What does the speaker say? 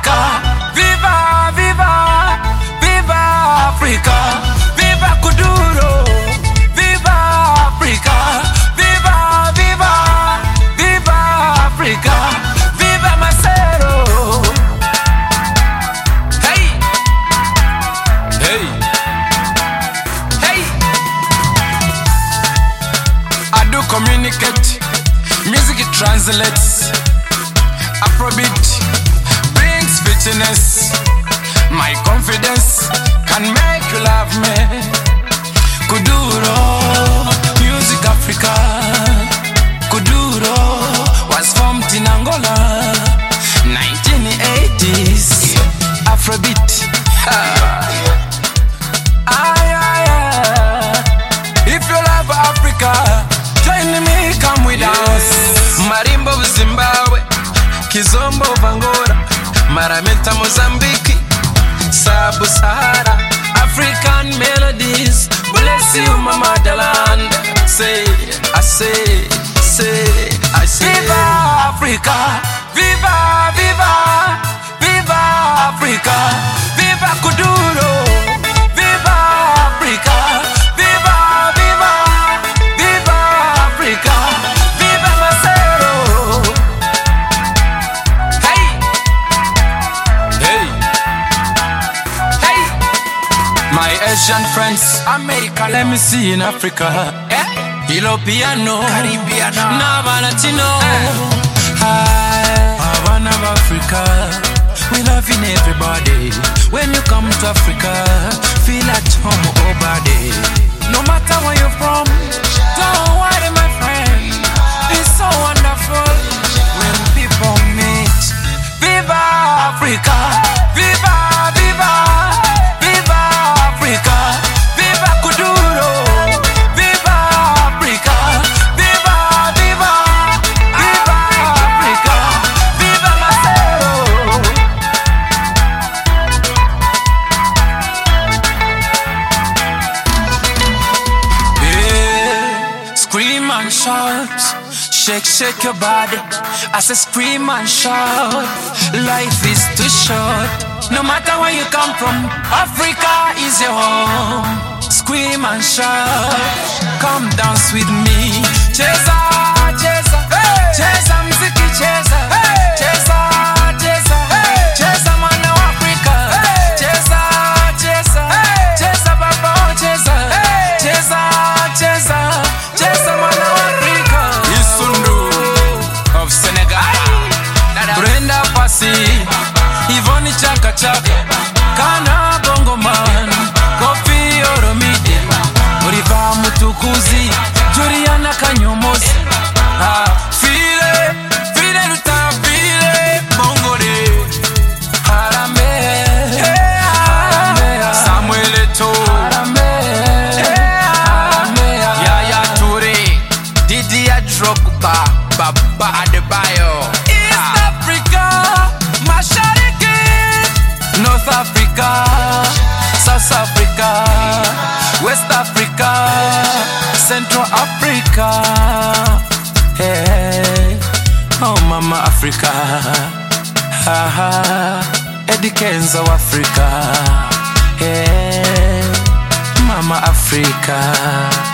Africa, viva, viva, viva Africa, viva Kuduro, viva Africa, viva, viva, viva Africa, viva Masero. Hey, hey, hey. I do communicate, music it translates. Afrobeat brings fitness. My confidence can make you love me. Kuduro, music Africa. Kuduro was formed in Angola, 1980s. Afrobeat. If you love Africa, join me, come with us. Marimba of Zimbabwe, Kizombo of Angola, Marameta Mozambique, Sabu Sahara, African melodies. Bless you, my motherland. Say, I say, I say. Viva Africa, viva, viva, viva Africa, viva Kuduro, viva Africa, viva, viva, viva Africa, viva Masero. Hey, hey, hey. My Asian friends, America, let me see in Africa. Europeano, Caribbean, Nava Latino. Hi, Havana of Africa. We loving everybody. When you come to Africa, feel at home over there. No matter where you're from, don't worry, my friend. It's so wonderful when people meet. Viva Africa, viva, viva, viva Africa, viva Kuduro, viva Africa, viva, viva, viva Africa, viva Masero. Yeah, scream and shout, shake your body. I say scream and shout. Life is too short. No matter where you come from, Africa is your home. Scream and shout. Come dance with me. Cheza, cheza, hey. Cheza mziki, cheza, hey. Cheza, cheza, hey. Cheza mwana wa Africa, hey. Cheza, cheza, hey. Cheza baba, cheza, hey. Cheza, cheza, cheza mwana wa Africa. Isundu of Senegal, Brenda Fassie, Yvonne Chaka Chaka, Kana Bongo Man, Kofi Olomide, Oliver Mutukuzi, Juliana Kanyomozi. File, file luta, file Bongole, Harambe, Harambe, Samuel Eto'o, Harambe, Harambe, Yaya Toure, Didier Drogba, Baba Adebayo. East Africa, Mashariki, North Africa, South Africa, West Africa, Central Africa. Hey, oh Mama Africa, Eddie Kenzo Africa. Hey, Mama Africa.